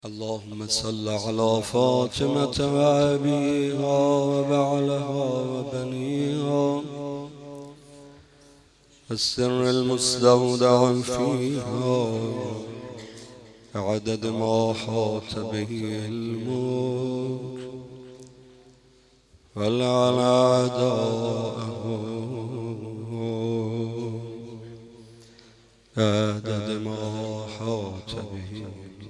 اللهم صل على فاطمة وأبيها وبعلها وبنيها السر المستودع فيها عدد ما حاط به علمك ولعن أعداءه عدد ما حاط به.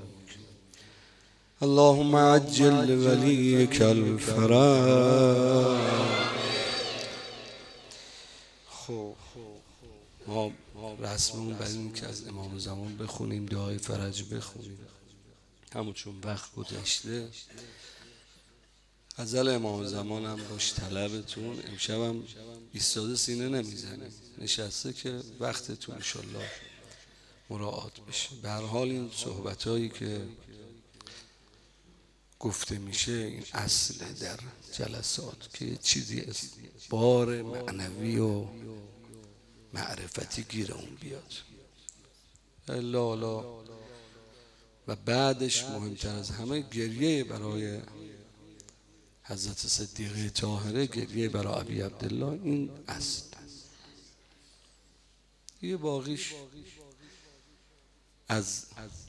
اللهم عجل لوليك الفرج. خب ما رسممون بر این که از امام زمان بخونیم، دعای فرج بخونیم، همون چون وقت گذشته. غزل امام زمان هم باش طلبتون. امشبم ایستاده سینه نمیزنیم، نشسته که وقتتون انشالله مراعات بشه. به هر حال این صحبتایی که گفته میشه این اصل در جلسات که چیزی بار معنوی و معرفتی گیر اون بیاد. الا و بعدش مهمتر از همه گریه برای حضرت صدیقه طاهره، گریه برای ابی عبدالله. این اصل یه باقیش از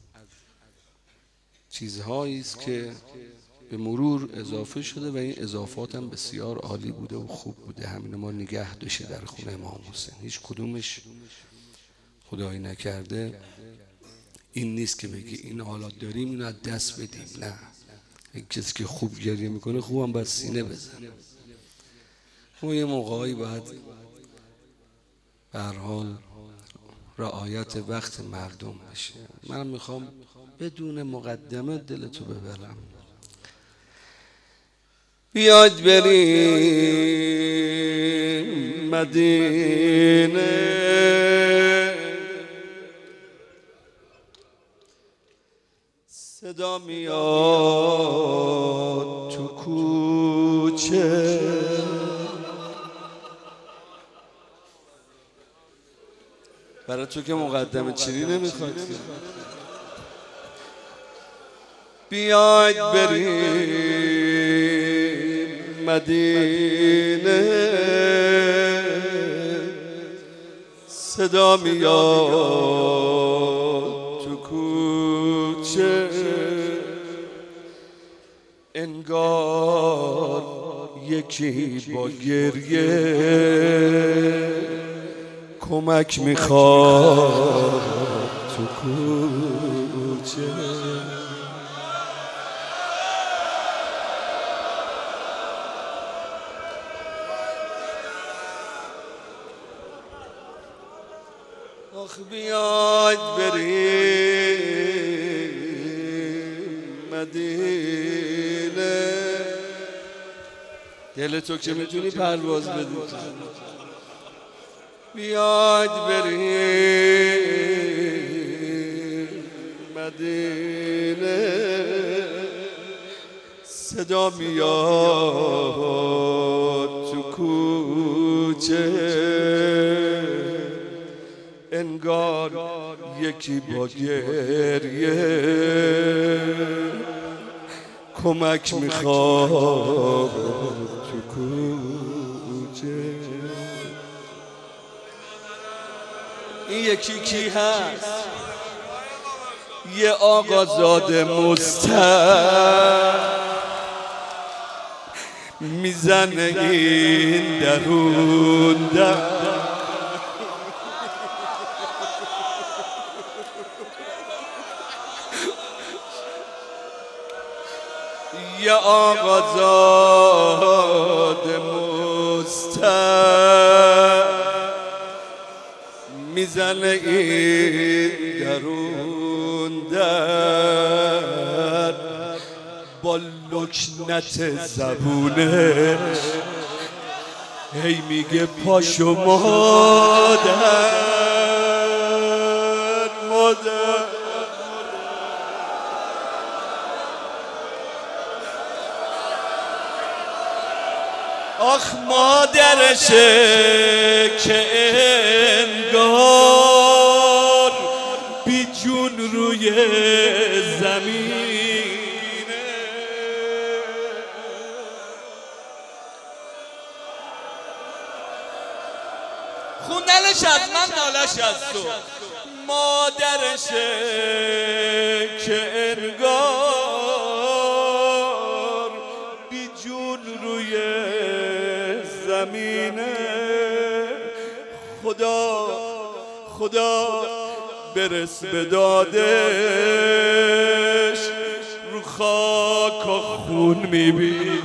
چیزهایی است که به مرور اضافه شده و این اضافات هم بسیار عالی بوده و خوب بوده. همین ما نگه داشته در خونه امام حسین. هیچ کدومش خدایی نکرده این نیست که بگی این حالات داریم اینو از دست بدیم. نه، این کسی که خوب گریه میکنه خوب هم باید سینه بزنه. ما یه موقعی باید به هر حال رعایت وقت مردم بشه. من میخوام بدون مقدمه دلتو ببرم. بیاید بریم مدینه، صدا میاد تو کوچه، برای تو که مقدمه چینی نمیخواد. بیاید بریم مدینه، صدا میاد تو کوچه، انگار یکی با گریه کمک میخواد تو کوچه. آخ بیاید بریم مدینه، دل تو که میتونی پرواز بدی. بیاید بریم مدینه، صدا میاد تو کوچه، انگار یکی با گریه کمک میخواد تو کوچه. این یکی کی هست؟ یه آقازاد مستر میزنه این درون در، یه آقازاد مستر میزنه این درون در، با لکنت زبونه هی میگه پاشو مادر مادر. آخ مادرشه که انگار بی جون روی زمین بودنش از من، نالش از تو. مادرشه که انگار بی جون روی زمینه. خدا برس به دادش، رو خاک و خون میبینه.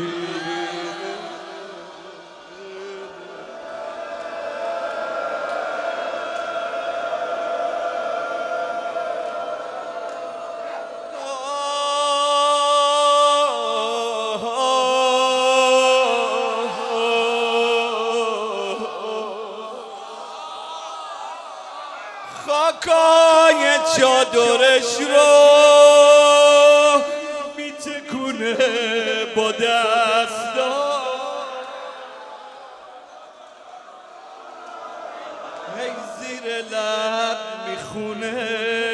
خاکای چادرش رو میتکونه با دستا، هی زیر لب میخونه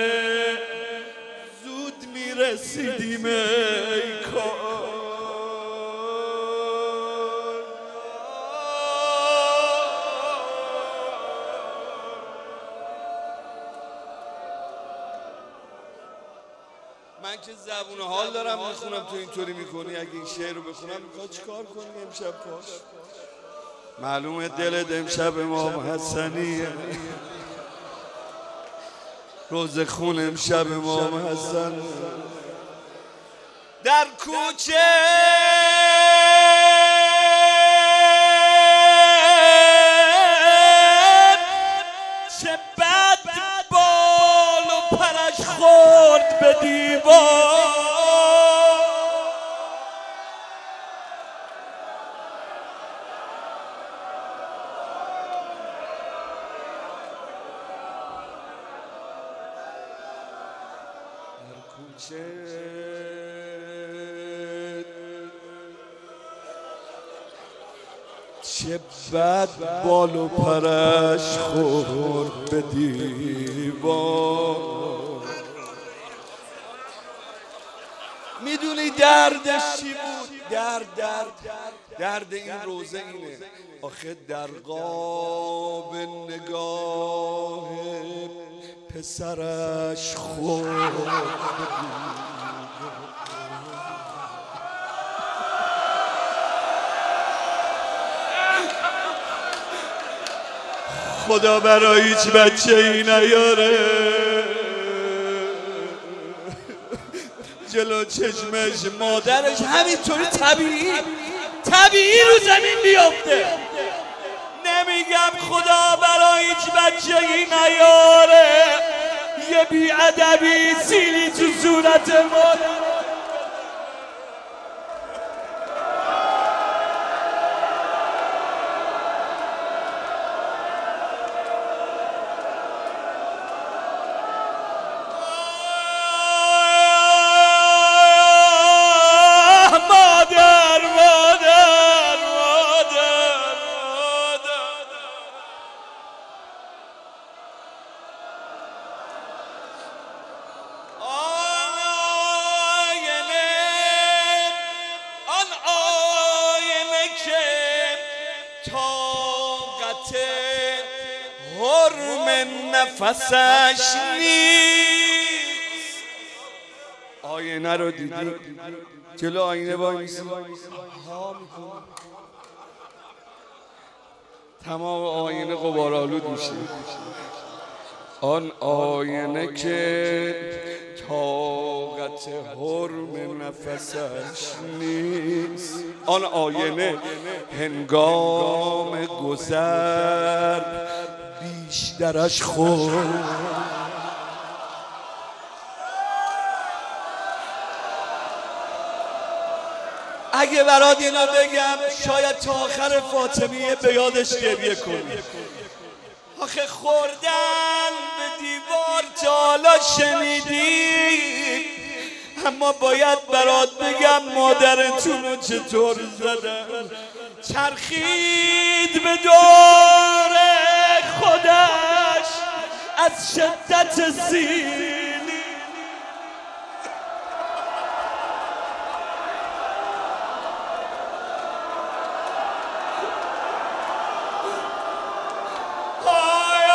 زود میرسیدیم ای کار. من که زبون حال دارم میخونم، تو اینطوری میکنی. اگه این شعر رو بخونم میخواد چیکار کنی امشب؟ پاش معلومه دلت امشب امام حسنیه، روز خون امشب امام حسن. در کوچه چه بد بال و پرش خورد به دیوار. در کوچه چه بد بال و پرش خورد به دیوار. میدونی دردش چی بود؟ درد این روزه اینه آخه در قاب نگاه پسرش خورد. خدا برای هیچ بچه ای نیاره جلو چشمش مادرش همینطوری طبیعی رو زمین بیافته. نمیگم خدا برای هیچ بچه ای نیاره یه بی‌ادبی سیلی تو صورت مادر. طاقت حرم نفسش نیست. آینه رو دیدی؟ جلو آینه وایسی ها میکنه، تمام آینه غبارآلود میشه. آن آینه که طاقت حرم نفسش نیست، آن آینه هنگام گذر بیشترش خورد. اگه برات اینا بگم شاید تا آخر فاطمیه به یادش گریه کنی. آخه خوردن به دیوار تا حالا شنیدی؟ اما باید برات بگم مادرتون رو چطور زدن. چرخید به دور خودش از شدت سیلی. آی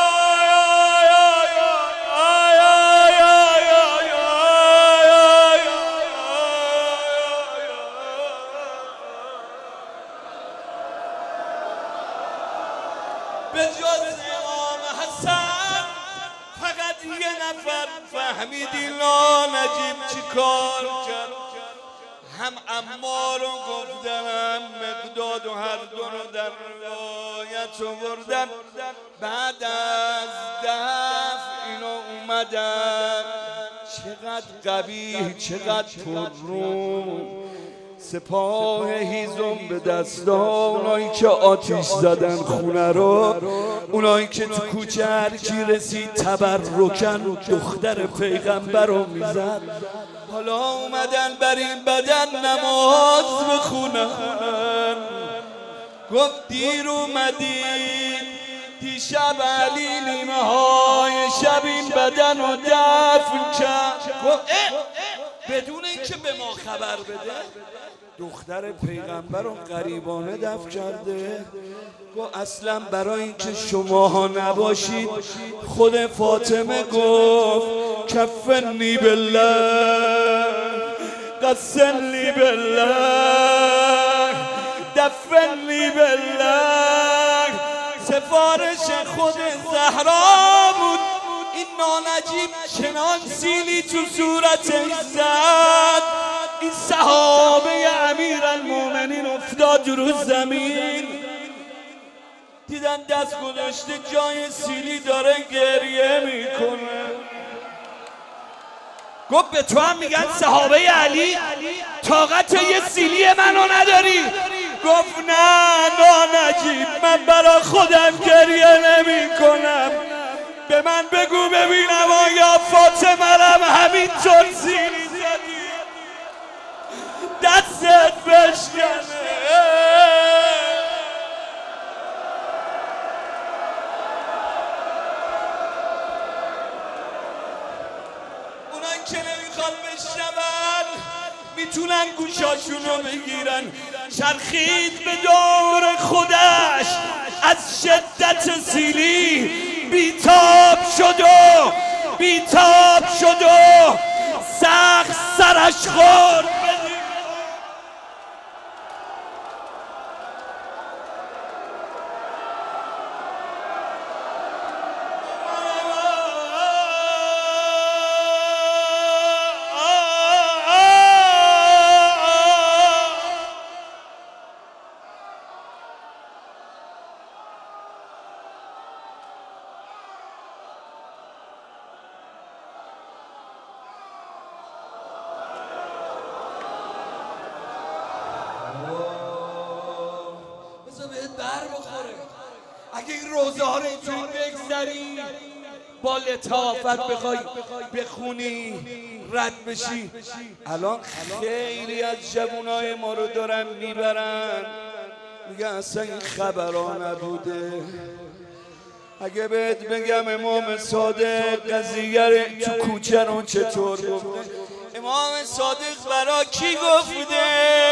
فهمیدین لا نجیب چی کار کرد؟ هم عمار رو گفتن هم مقداد و هر دو رو در روایت آوردن. بعد از دفع اینا اومدن، چقدر قبیح چقدر پررو، سپاه هیزم به دستا، اونایی که آتیش زدن خونه رو، اونایی که تو کوچه هر کی رسید تبرکن دختر پیغمبر رو میزد. حالا اومدن بر این بدن نماز بخونن. گفت دیر اومدید دیشب علی نیمه های شب این بدن رو دفن کرد. گفت بدون اینکه به ما خبر بده دختر پیغمبر رو غریبانه دفن کرده. گفت اصلا برای اینکه شماها نباشید خود فاطمه گفت کفنی بالله قسنی بالله دفنی بالله. سفارش خود زهرا بود. این نانجیب چنان سیلی تو صورتش زد، این صحابه امیرالمومنین افتاد رو زمین، دیدن دست گذاشته جای سیلی داره گریه میکنه. گفت به تو هم میگن صحابه علی؟ طاقت یه سیلی منو نداری؟ گفت نه نانجیب من برا خودم گریه نمی کنم، به من بگو ببینم آیا فاطمه رم همینطور سیلی زدی؟ دستت بشکنه. اونایی که نمیخواد بشنون میتونن گوشاشونو بگیرن. چرخید به دور خودش از شدت سیلی، بیتاب شد و سخت سرش خورد. اگه این روزه ها رو اینجوری بگذری با لطافت بخوای بخونی رد بشی. الان خیلی از جوانای ما رو دارن میبرن میگن اصلا این خبرها نبوده. اگه بهت بگم امام صادق قضیه تو کوچه رو چطور گفته؟ امام صادق برا کی گفته؟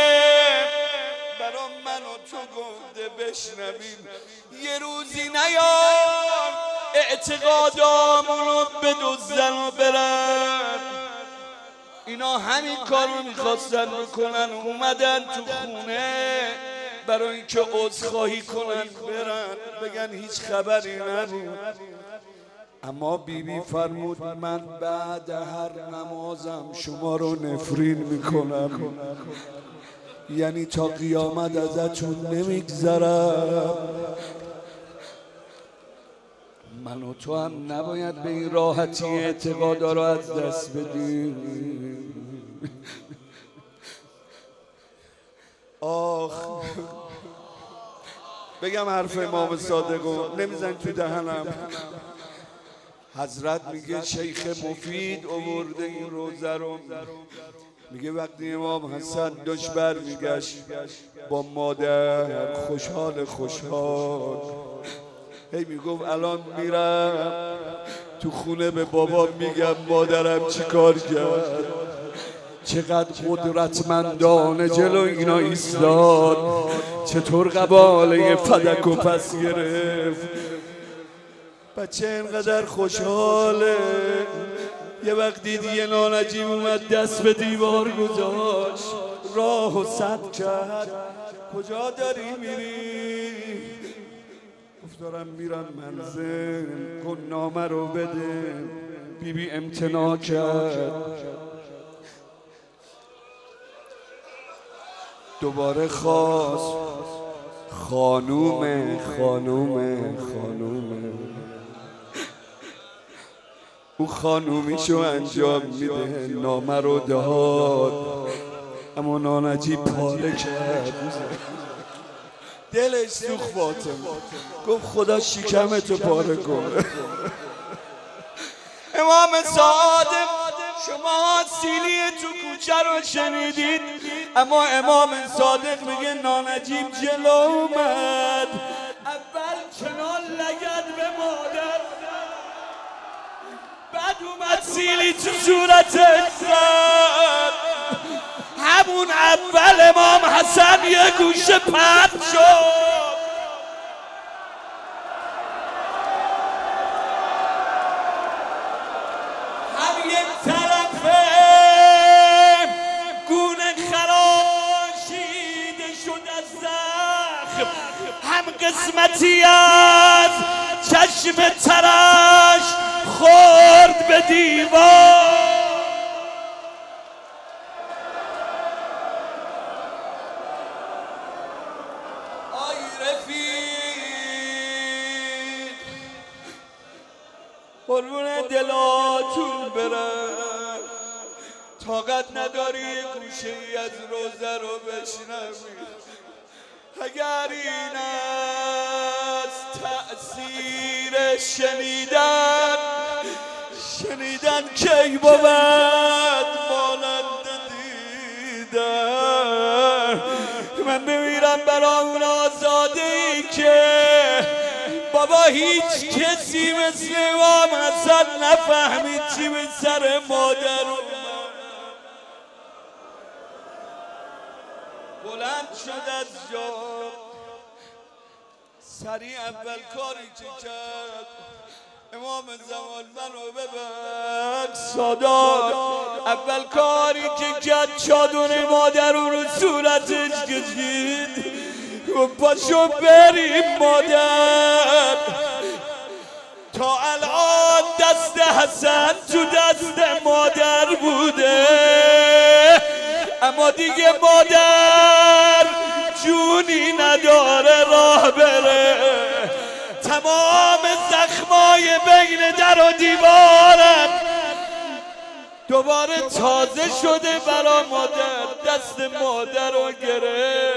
برا من و تو گفته. بشنویم یه روزی نیان اعتقادامونو بدزدن و برن. اینا همین کار رو میخواستن بکنن، اومدن تو خونه برای اینکه عذرخواهی کنن برن بگن هیچ خبری نبود. اما بیبی فرمود من بعد هر نمازم شما رو نفرین میکنم، یعنی تا قیامت ازتون نمیگذرم. من و تو هم نباید به این راحتی اعتقادا رو از دست بدیم. آخ بگم حرف امام صادقو نمیزن تو دهنم. حضرت میگه شیخ مفید آورده این روزه رو، میگه وقتی امام حسن داشت برمیگشت با مادر خوشحال هی میگفت الان میرم تو خونه به بابا میگم مادرم چی کار کرد، چقدر قدرتمندانه جلو اینا ایستاد، چطور قباله فدک و پس گرفت. بچه اینقدر خوشحاله. یه وقت دید یه نانجیب اومد دست به دیوار گذاشت، راه و سد کرد. کجا داری میری؟ گفت دارم میرم منزل، کن نامه رو بده. بیبی امتناع کرد، دوباره خواست خانومه. او خانومیشو انجام میده، نامه رو داد، اما نانجیب پاره کرد، دلش سوخت فاطمه. گفت خدا شکمتو پاره کنه. امام صادق شما سیلی تو کوچه رو شنیدید، اما امام صادق میگه نانجیب جلو اومد، اول کنار لگد به مادر، بعد اومد سیلی تو صورتش زد. همون اول امام حسن یه گوشه پرد شد. هم یک طرفه گونه خراشیده شد از زخم، هم قسمتی از چشم ترش خورد به دیوار. آی رفیق قربون دلاتون برم، طاقت نداری یه گوشه ای از روزه رو بشنوی. اگر این از تأثیر شنیدن کی بود مانند دیدن. من بمیرم برا اون آزاده ای که بابا هیچ کسی مثل امام حسن نفهمید چی به سر مادر اومد. بلند شد از جا، سریع اول کاری که کرد امام زمان منو ببر سادات، اول کاری که کرد چادر مادر رو صورتش کشید. گفت پاشو بریم مادر، تا الان دست حسن تو دست مادر بوده، اما دیگه مادر جونی نداره راه بره. تمام زخمای بین در و دیوارم دوباره تازه شده برا مادر، دست مادر رو گره.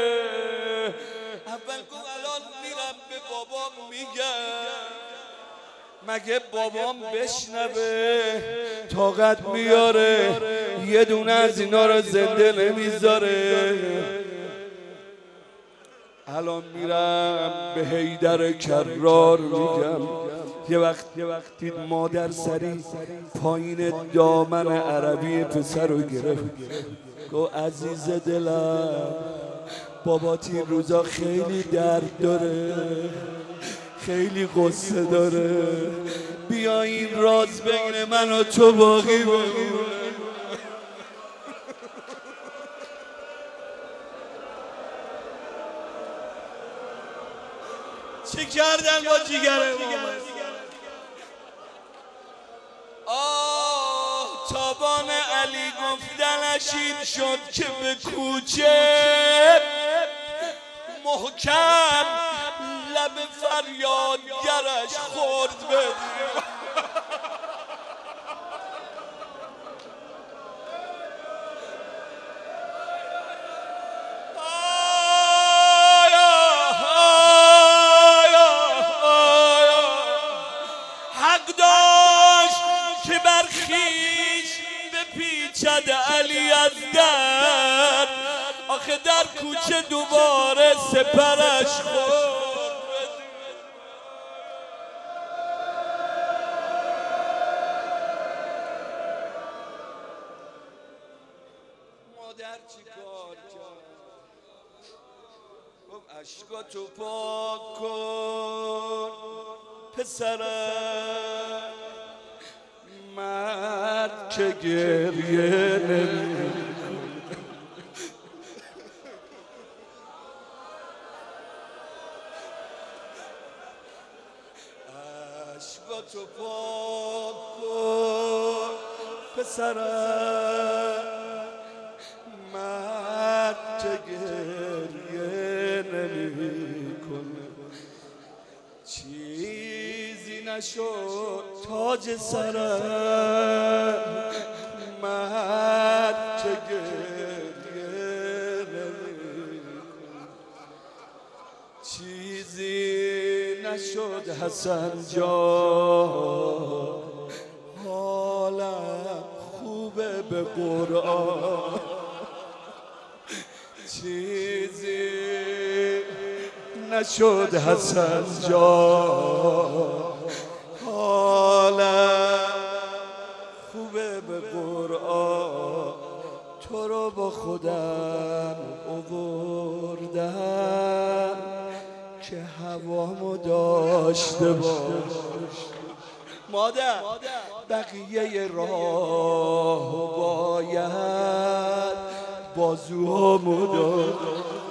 اول گفت الان میرم به بابام میگم، مگه بابام بشنوه طاقت میاره یه دونه از اینا رو زنده نمیذاره. الان میرم به حیدر کرار میگم. یه وقتی مادر سری پایین دامن عربی پسر رو گرفت، گفت عزیز دلم بابات این روزا خیلی درد داره، خیلی قصه داره، بیا این راز بین من و تو باقی بمونه. چه کردن با جیگر امام؟ آه تابان علی گفتنش این شد که به کوچه محکم لب فریادگرش خورد به بپیچد علی از در، آخه در کوچه دوباره سپرش خورد. مادر چی کار کرد؟ گفت اشکاتو پاک کن پسرم، مرد که گریه نمی‌کنه. اشکاتو پاک کن پسرم مرد که گریه نمی کنه چیزی نشد تاج سرم مرد که گریه نمی چیزی نشد حسن جان حالم خوبه به قرآن چیزی نشد حسن جان حالم خوبه به قرآن تو رو با خودم آوردم که هوامو داشته باش مادر بقیه راه باید بازوهامو داشت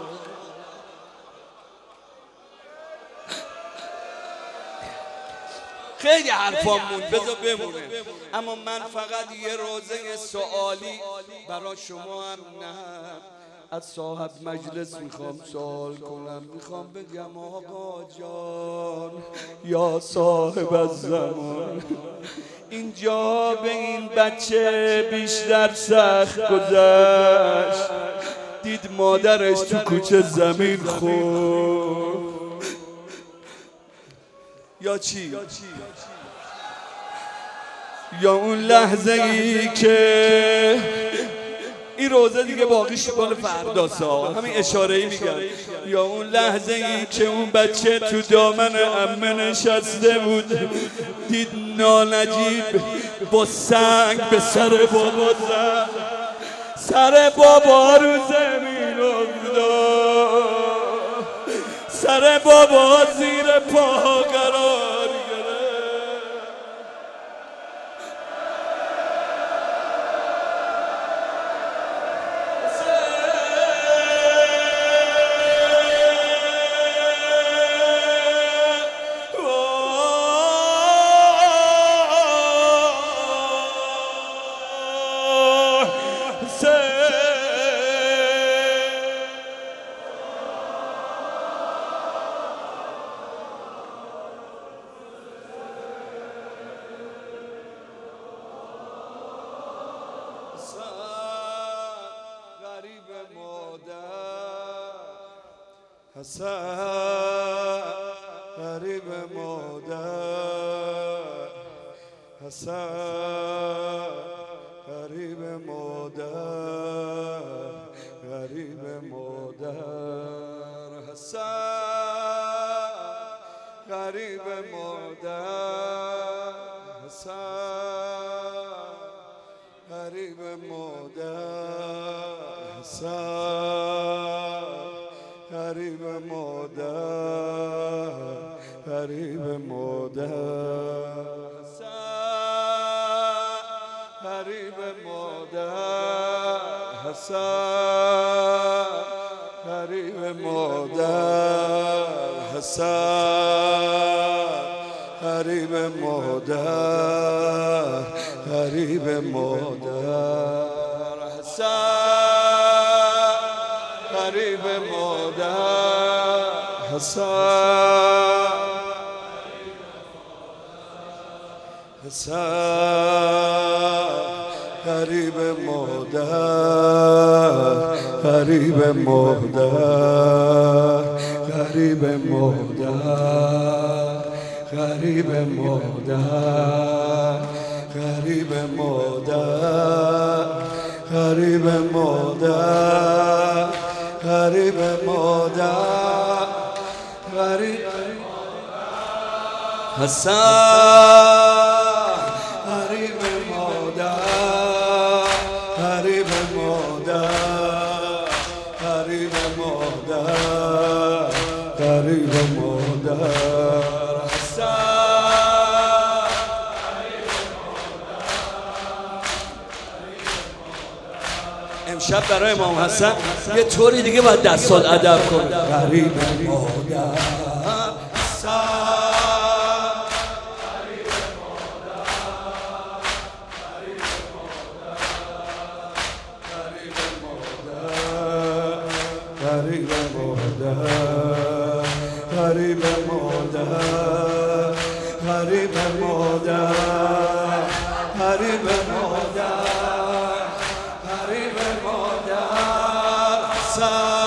خیلی حرفامون بذار بمونه اما من فقط یه روزه سوالی برای شما هم نه از صاحب مجلس میخوام سوال کنم میخوام بگم آقا جان یا صاحب الزمان اینجا به این بچه بیشتر سخت گذشت دید مادرش تو کوچه زمین خورد یا چی؟ یا اون لحظه ای که این روزه دیگه باقیش مال فرداسا همین اشاره ای میگم یا اون لحظه ای که اون بچه تو دامن عمه نشسته بود دید نانجیب با سنگ به سر بابا زد سر بابا رو زمین افتاد سر بابا زیر پا قرار حسن غریب مادر حسن غریب مادر غریب مادر حسن غریب مادر حسن غریب مادر حسن غریب مادر غریب مادر غریب مادر حسن غریب مادر حسن غریب مادر غریب مادر حسن غریب مادر حسن غریب مادر غریب مادر غریب مادر غریب مادر غریب مادر غریب مادر غریب مادر غریب حسن غریب مادر غریب مادر غریب مادر غریب مادر حسن امشب برای امام حسن یه طوری دیگه باید دستات ادب کن غریب مادر غریب مادر غریب مادر غریب مادر غریب مادر غریب مادر